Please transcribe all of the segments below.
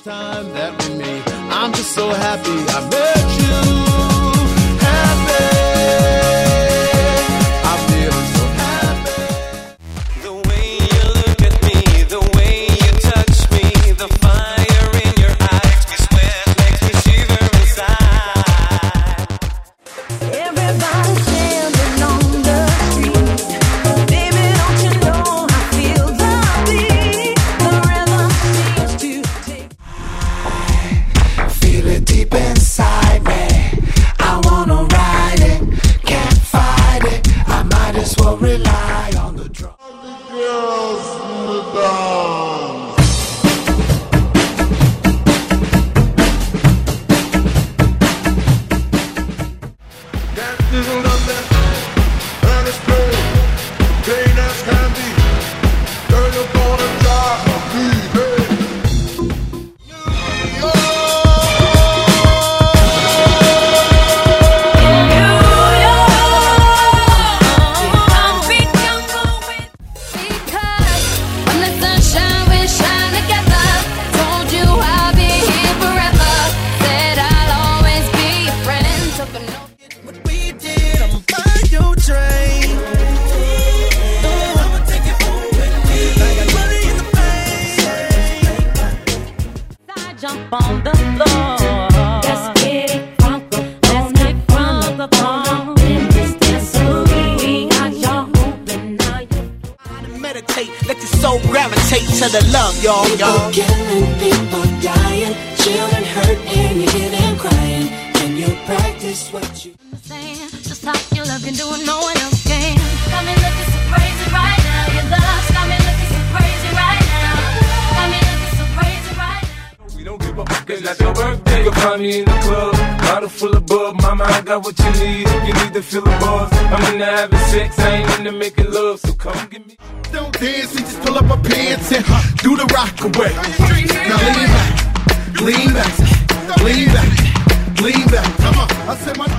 time that we meet, I'm just so happy I met you. Happy, I'm feeling so happy. The way you look at me, the way you touch me, the fire in your eyes, makes me sweat, makes me shiver inside. Everybody standing on the street, baby, don't you know I feel the beat, the rhythm seems to take. Feel it deep inside me. I wanna ride it, can't fight it. I might as well rely on the drum. Dances in London, and it's cold, plain as can be. Girl, you're gonna drive me, Because when the sunshine we shine together, told you I'll be here forever, said I'll always be your friend, took a note. What we did, I'm by your train. I'ma take it home with me. I got money in the bank. I jump on the floor. Let's get it funky. Let's get funky. In this dancery, we got y'all moving now. Meditate, let your soul gravitate to the love, y'all. People killing, people dying, children hurt, and you hear them crying. Can you practice what you? Just like your love can do it, no one else can. Got me looking so crazy right now. Your love's got me looking so crazy right now. Got me looking so crazy right now. We don't give a fuck, it's not your birthday. You'll find me in the club, bottle full of bub. Mama, I got what you need if you need to feel the buzz. I'm into having sex, I ain't into making love, so come get me. don't dance, we just pull up our pants and do the rock away. Now lean back, lean back, lean back, lean back. Come on, I said my.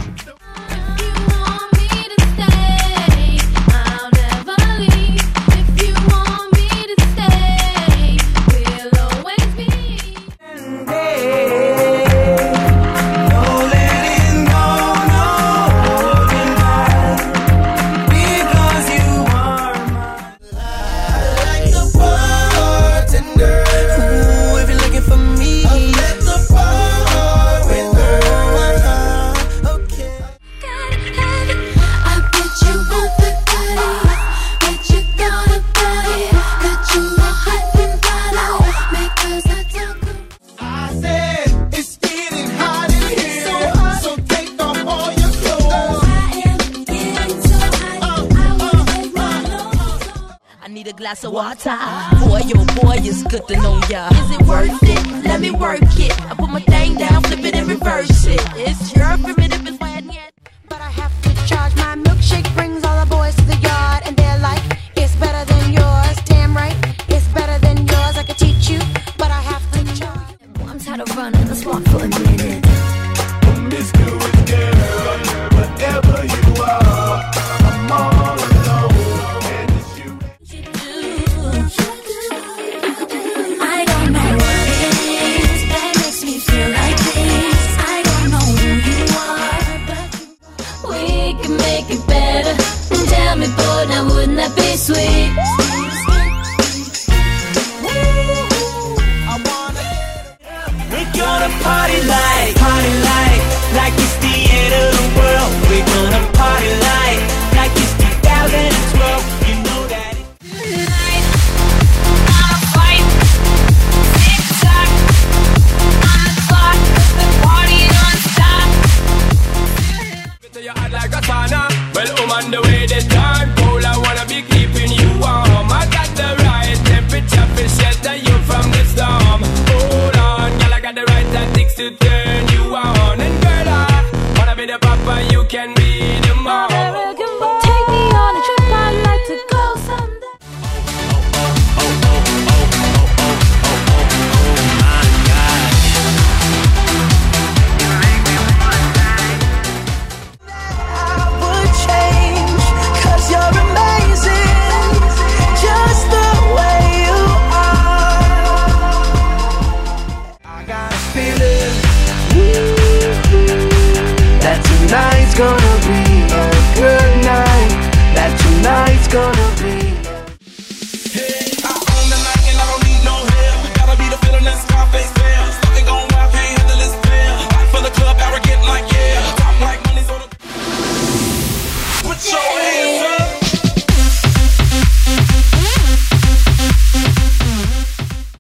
Need a glass of water. Boy, oh boy, it's good to know ya. Is it worth it? Let me work it. I put my thing down, flip it and reverse it. It's your primitive, it's why I need. But I have to charge. My milkshake brings all the boys to the yard, and they're like, it's better than yours. Damn right, it's better than yours. I could teach you, but I have to charge. I'm tired of running. Let's walk for a minute. Miss Good girl, whatever you are, I'm all alone. And it's you. I don't know what it is that makes me feel like this. I don't know who you are, but we can make it better. Tell me, boy, now wouldn't that be sweet? We're gonna party like it's the end of the world. We're gonna party like it's 2012. You know that Tonight, wanna fight? Tick-tock on the clock, the party don't stop. To your heart like a sauna. Well, I'm on the way this time. Cold, I wanna be keeping you warm. I got the right temperature for shelter you from the storm. Hold on, girl, I got the right tactics to turn you on. And girl, I wanna be the papa, you can be the mom. Take me on a trip, I'd like to go someday. I would change, 'cause you're amazing, just the way you are. I feeling that tonight's gonna be